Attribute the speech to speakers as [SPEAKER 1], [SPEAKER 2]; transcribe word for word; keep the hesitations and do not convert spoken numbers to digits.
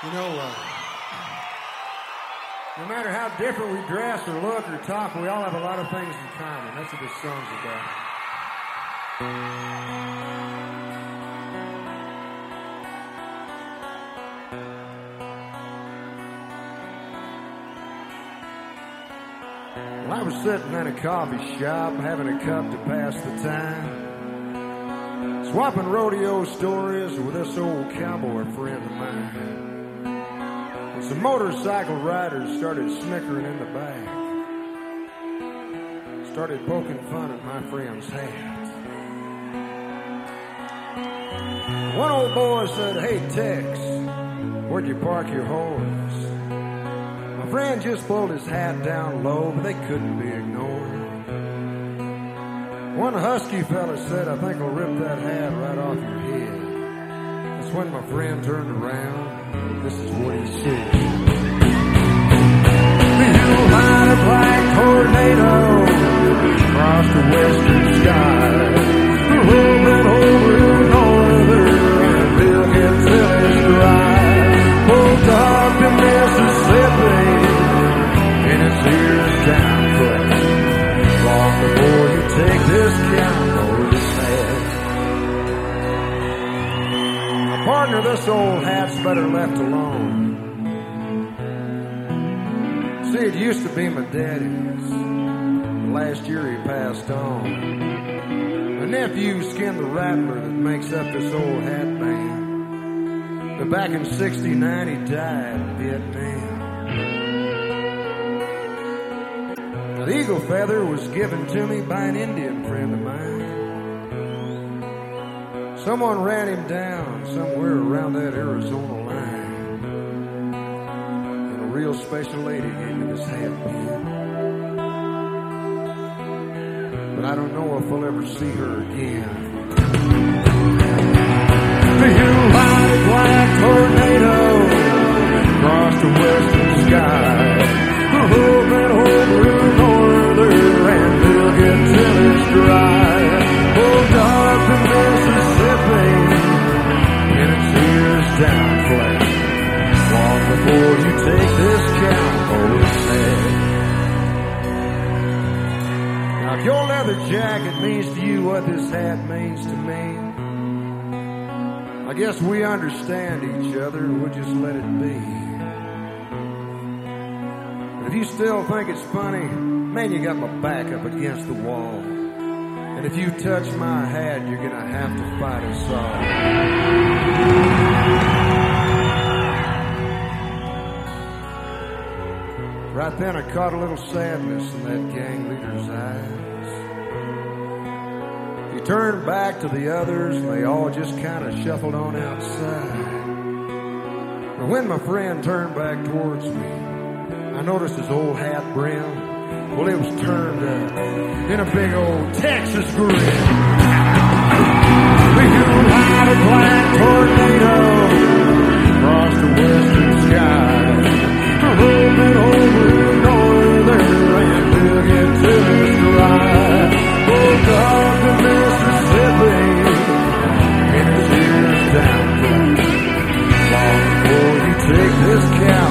[SPEAKER 1] You know, uh, no matter how different we dress or look or talk, we all have a lot of things in common. That's what this song's about. Well, I was sitting in a coffee shop having a cup to pass the time, swapping rodeo stories with this old cowboy friend of mine. Some motorcycle riders started snickering in the back, started poking fun at my friend's hat. One old boy said, "Hey Tex, where'd you park your horse?" My friend just pulled his hat down low, but they couldn't be ignored. One husky fella said, "I think I'll rip that hat right off your head." That's when my friend turned around. This is what he said. "You'll find a black tornado across the western sky, rolling over northern, and Bill can fill his drive. Pull dog to Mississippi, and it's here's down flat. Long before you take this cowboy sad. Partner, this old hat's better left alone. See, it used to be my daddy's. Last year he passed on. My nephew skinned the rattler that makes up this old hat band. But back in sixty-nine he died in Vietnam. Now, the eagle feather was given to me by an Indian friend of mine. Someone ran him down somewhere around that Arizona line. And a real special lady gave me this hat pin. But I don't know if I'll ever see her again. Do you like black tornado across the western sky? Moving over northern and we'll get till it's dry. Oh, dark to Mississippi, and it's here's down flat. Long before you take this cowboy's head. Now, if your leather jacket means to you what this hat means to me, I guess we understand each other and we'll just let it be. But if you still think it's funny, man, you got my back up against the wall. And if you touch my hat, you're gonna have to fight us all. Right then I caught a little sadness in that gang leader's eyes. He turned back to the others and they all just kind of shuffled on outside. But when my friend turned back towards me, I noticed his old hat brim. Well, it was turned up in a big old Texas grin. You ride a black tornado across the western sky, rolling over northern, and we'll get till it's dry. Oh, dark to Mississippi, and it's here's down flat. Long before you take this cow.